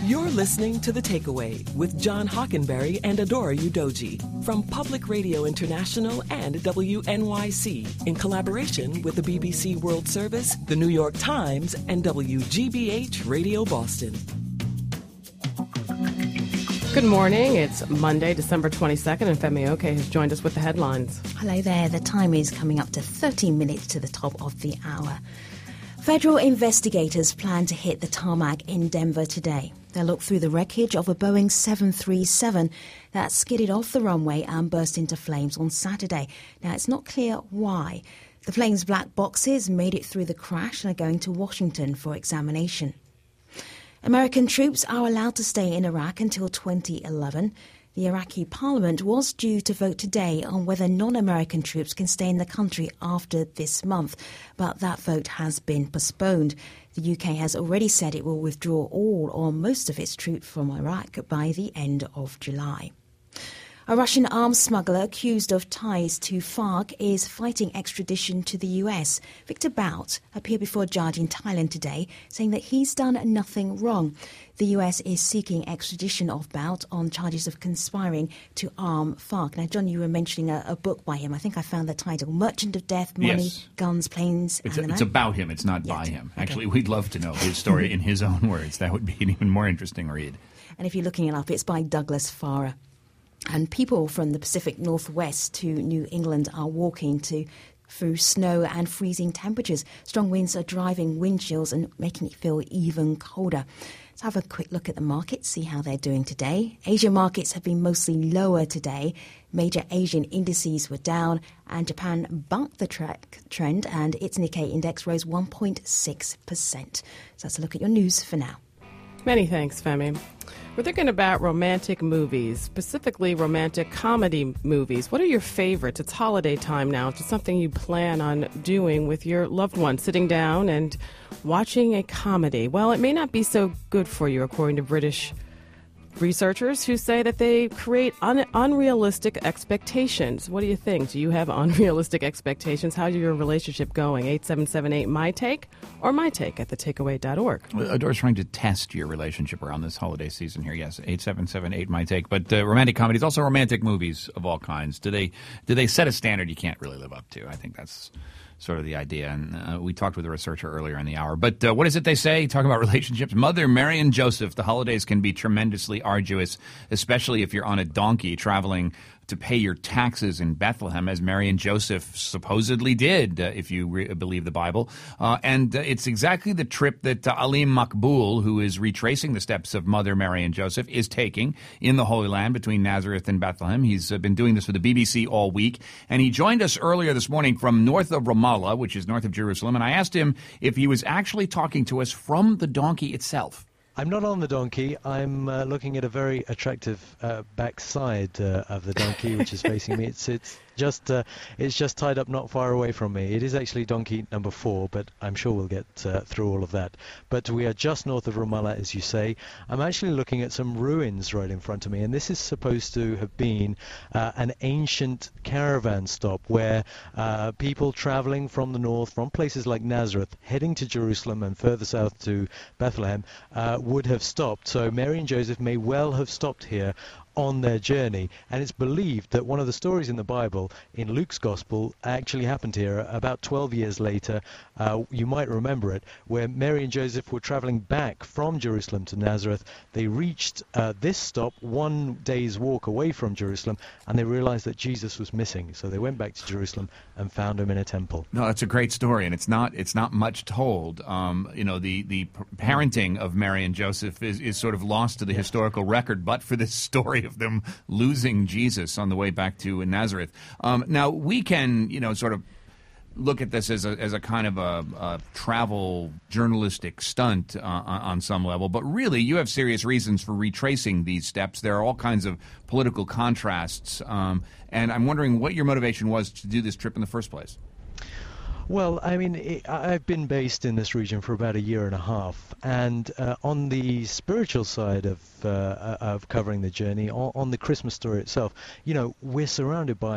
You're listening to The Takeaway with John Hockenberry and Adora Udoji from Public Radio International and WNYC in collaboration with the BBC World Service, the New York Times, and WGBH Radio Boston. Good morning. It's Monday, December 22nd, and Femi Oke has joined us with the headlines. Hello there. The time is coming up to 13 minutes to the top of the hour. Federal investigators plan to hit the tarmac in Denver today. They'll look through the wreckage of a Boeing 737 that skidded off the runway and burst into flames on Saturday. Now, it's not clear why. The plane's black boxes made it through the crash and are going to Washington for examination. American troops are allowed to stay in Iraq until 2011. The Iraqi parliament was due to vote today on whether non-American troops can stay in the country after this month, but that vote has been postponed. The UK has already said it will withdraw all or most of its troops from Iraq by the end of July. A Russian arms smuggler accused of ties to FARC is fighting extradition to the US. Victor Bout appeared before a judge in Thailand today, saying that he's done nothing wrong. The US is seeking extradition of Bout on charges of conspiring to arm FARC. Now, John, you were mentioning a book by him. I think I found the title, Merchant of Death, Money, yes. Guns, Planes, and the Man. It's about him. It's not by him. Actually, we'd love to know his story in his own words. That would be an even more interesting read. And if you're looking it up, it's by Douglas Farrar. And people from the Pacific Northwest to New England are walking through snow and freezing temperatures. Strong winds are driving wind chills and making it feel even colder. Let's have a quick look at the markets, see how they're doing today. Asian markets have been mostly lower today. Major Asian indices were down, and Japan bucked the trend, and its Nikkei index rose 1.6%. So that's a look at your news for now. Many thanks, Femi. We're thinking about romantic movies, specifically romantic comedy movies. What are your favorites? It's holiday time now. It's something you plan on doing with your loved one, sitting down and watching a comedy. Well, it may not be so good for you, according to British researchers who say that they create unrealistic expectations. What do you think? Do you have unrealistic expectations? How's your relationship going? 8778 My Take or My Take at thetakeaway.org. Adora's trying to test your relationship around this holiday season here. Yes, 8778 My Take. But romantic comedies, also romantic movies of all kinds. Do they set a standard you can't really live up to? I think that's sort of the idea. And we talked with a researcher earlier in the hour. But what is it they say? Talking about relationships. Mother Mary and Joseph, the holidays can be tremendously arduous, especially if you're on a donkey traveling to pay your taxes in Bethlehem, as Mary and Joseph supposedly did, if you believe the Bible. And it's exactly the trip that Alim Makboul, who is retracing the steps of Mother Mary and Joseph, is taking in the Holy Land between Nazareth and Bethlehem. He's been doing this for the BBC all week. And he joined us earlier this morning from north of Ramallah, which is north of Jerusalem. And I asked him if he was actually talking to us from the donkey itself. I'm not on the donkey. I'm looking at a very attractive backside of the donkey, which is facing me. It's just tied up not far away from me. It is actually donkey number 4, but I'm sure we'll get through all of that. But we are just north of Ramallah, as you say. I'm actually looking at some ruins right in front of me, and this is supposed to have been an ancient caravan stop where people traveling from the north, from places like Nazareth, heading to Jerusalem and further south to Bethlehem, would have stopped. So Mary and Joseph may well have stopped here on their journey, and it's believed that one of the stories in the Bible, in Luke's Gospel, actually happened here about 12 years later. You might remember it, where Mary and Joseph were traveling back from Jerusalem to Nazareth. They reached this stop 1 day's walk away from Jerusalem, and they realized that Jesus was missing. So they went back to Jerusalem and found him in a temple. No, it's a great story, and it's not much told. The parenting of Mary and Joseph is sort of lost to the historical record, but for this story of them losing Jesus on the way back to Nazareth. Now, we can, sort of look at this as a kind of a travel journalistic stunt on some level, but really you have serious reasons for retracing these steps. There are all kinds of political contrasts, and I'm wondering what your motivation was to do this trip in the first place. Well, I mean, I've been based in this region for about a year and a half, and on the spiritual side of covering the journey, on the Christmas story itself, we're surrounded by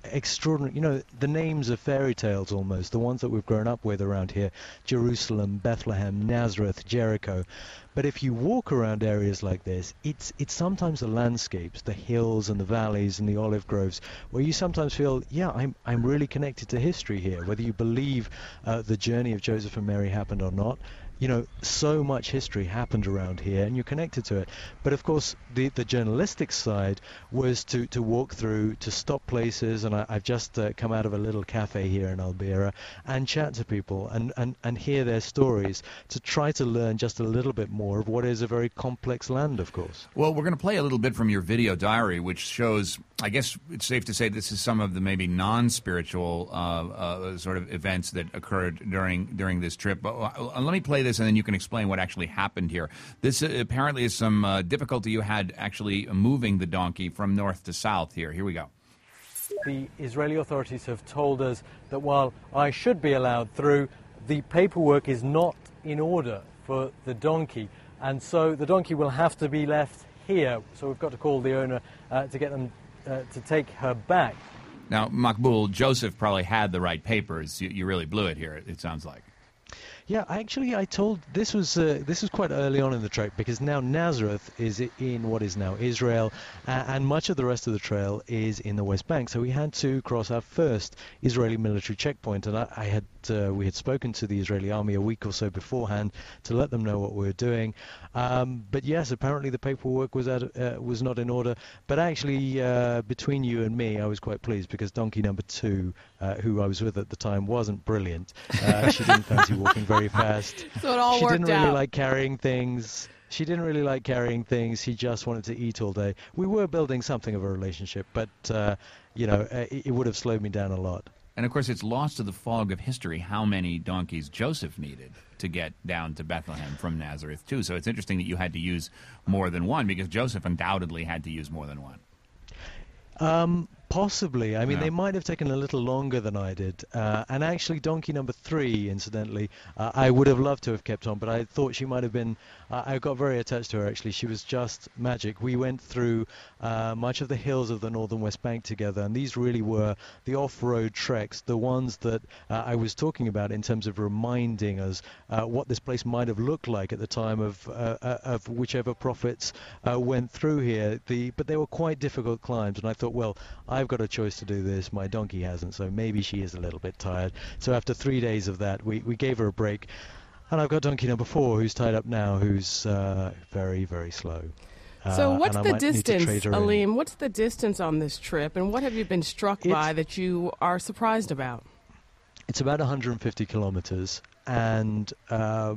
extraordinary, the names of fairy tales almost, the ones that we've grown up with around here: Jerusalem, Bethlehem, Nazareth, Jericho. But if you walk around areas like this, it's sometimes the landscapes, the hills and the valleys and the olive groves, where you sometimes feel, I'm really connected to history here, whether you believe the journey of Joseph and Mary happened or not. So much history happened around here, and you're connected to it. But of course, the journalistic side was to walk through, to stop places, and I've just come out of a little cafe here in Albeira and chat to people and hear their stories, to try to learn just a little bit more of what is a very complex land, of course. Well, we're going to play a little bit from your video diary, which shows, I guess it's safe to say, this is some of the maybe non-spiritual sort of events that occurred during this trip. But let me play this, and then you can explain what actually happened here. This apparently is some difficulty you had actually moving the donkey from north to south here. Here we go. The Israeli authorities have told us that while I should be allowed through, the paperwork is not in order for the donkey, and so the donkey will have to be left here. So we've got to call the owner to get them to take her back. Now, Makbul, Joseph probably had the right papers. You really blew it here, it sounds like. Yeah, actually, I told this was quite early on in the trek, because now Nazareth is in what is now Israel, and much of the rest of the trail is in the West Bank. So we had to cross our first Israeli military checkpoint, and we had spoken to the Israeli army a week or so beforehand to let them know what we were doing. But yes, apparently the paperwork was not in order. But actually, between you and me, I was quite pleased, because donkey number 2, who I was with at the time, wasn't brilliant. She didn't fancy walking very fast. So it all she worked didn't really out. like carrying things. She didn't really like carrying things. She just wanted to eat all day. We were building something of a relationship, but it would have slowed me down a lot. And of course, it's lost to the fog of history how many donkeys Joseph needed to get down to Bethlehem from Nazareth, too. So it's interesting that you had to use more than one, because Joseph undoubtedly had to use more than one. Possibly. I mean, Yeah. They might have taken a little longer than I did. And actually, donkey number 3, incidentally, I would have loved to have kept on, but I thought she might have been... I got very attached to her, actually. She was just magic. We went through much of the hills of the northern West Bank together, and these really were the off-road treks, the ones that I was talking about in terms of reminding us what this place might have looked like at the time of whichever prophets went through here. But they were quite difficult climbs, and I thought, well, I've got a choice to do this. My donkey hasn't, so maybe she is a little bit tired. So after 3 days of that, we gave her a break. And I've got donkey number 4, who's tied up now, who's very, very slow. So what's the distance, Aleem? In. What's the distance on this trip, and what have you been struck by that you are surprised about? It's about 150 kilometers. And I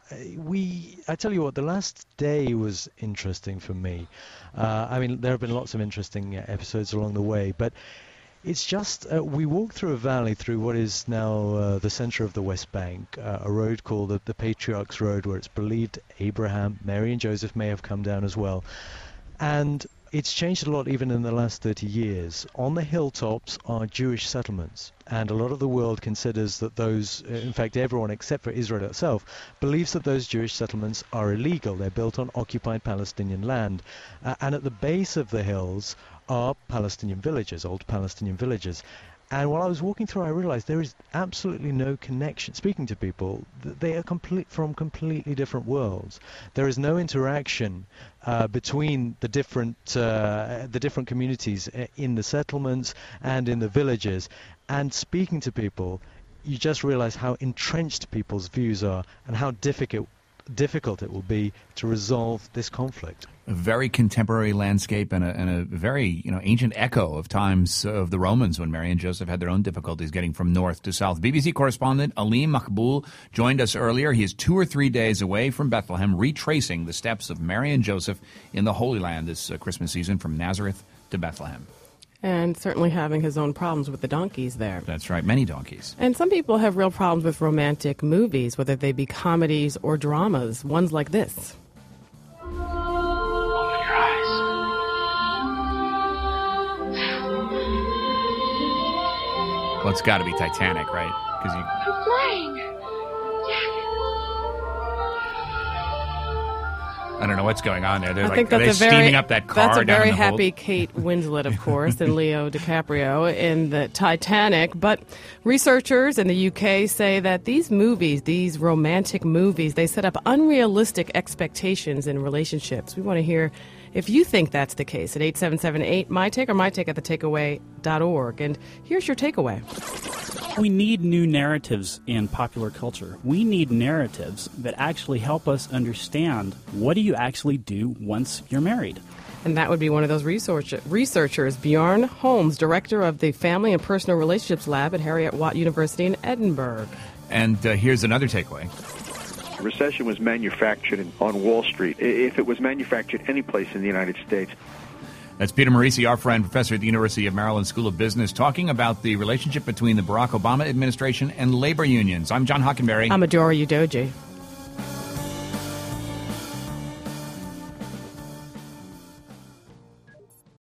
tell you what, the last day was interesting for me. I mean, there have been lots of interesting episodes along the way, but it's just we walked through a valley through what is now the center of the West Bank, a road called the Patriarch's Road, where it's believed Abraham, Mary and Joseph may have come down as well. And it's changed a lot even in the last 30 years. On the hilltops are Jewish settlements, and a lot of the world considers that those, in fact everyone except for Israel itself, believes that those Jewish settlements are illegal. They're built on occupied Palestinian land. And at the base of the hills are Palestinian villages, old Palestinian villages. And while I was walking through, I realized there is absolutely no connection. Speaking to people, they are from completely different worlds. There is no interaction between the different communities in the settlements and in the villages. And speaking to people, you just realize how entrenched people's views are and how difficult it will be to resolve this conflict. A very contemporary landscape and a very ancient echo of times of the Romans when Mary and Joseph had their own difficulties getting from north to south. BBC correspondent Aleem Makbul joined us earlier. He is 2 or 3 days away from Bethlehem, retracing the steps of Mary and Joseph in the Holy Land this Christmas season from Nazareth to Bethlehem. And certainly having his own problems with the donkeys there. That's right, many donkeys. And some people have real problems with romantic movies, whether they be comedies or dramas, ones like this. Open your eyes. Well, it's got to be Titanic, right? Because We're flying. Jack. I don't know what's going on there. They're I think are that's they steaming up that car That's a down very in the hold? happy Kate Winslet, of course, and Leo DiCaprio in the Titanic. But researchers in the UK say that these movies, these romantic movies, they set up unrealistic expectations in relationships. We want to hear if you think that's the case at 877-8-MyTake or mytake@thetakeaway.org. And here's your takeaway. We need new narratives in popular culture. We need narratives that actually help us understand what do you actually do once you're married. And that would be one of those researchers, Bjorn Holmes, director of the Family and Personal Relationships Lab at Heriot-Watt University in Edinburgh. And here's another takeaway. Recession was manufactured on Wall Street. If it was manufactured any place in the United States. That's Peter Morisi, our friend, professor at the University of Maryland School of Business, talking about the relationship between the Barack Obama administration and labor unions. I'm John Hockenberry. I'm Adora Udoji.